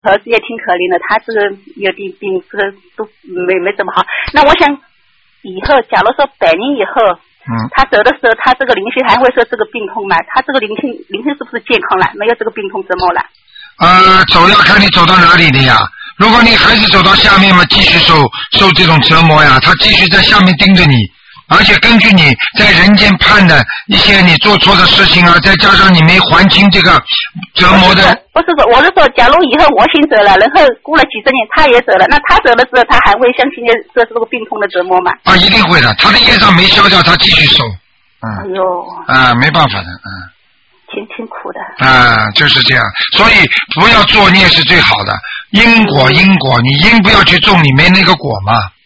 儿子也挺可怜的，他这个有点病，这个都没怎么好。那我想以后，假如说100年以后，他走的时候，他这个灵性还会受这个病痛吗？他这个灵性是不是健康了？没有这个病痛折磨了？ 走要看你走到哪里的呀。如果你还是走到下面嘛，继续受这种折磨呀，他继续在下面盯着你。而且根据你在人间判的一些你做错的事情啊，再加上你没还清这个折磨的。 不是说，我是说，假如以后我先走了，然后过了几十年他也走了，那他走了之后，他还会像现在这个病痛的折磨吗？ 一定会的，他的业障没消掉，他继续受。 哎呦。 没办法的， 挺苦的。 就是这样，所以不要作孽是最好的。因果，你因不要去种，你没那个果嘛。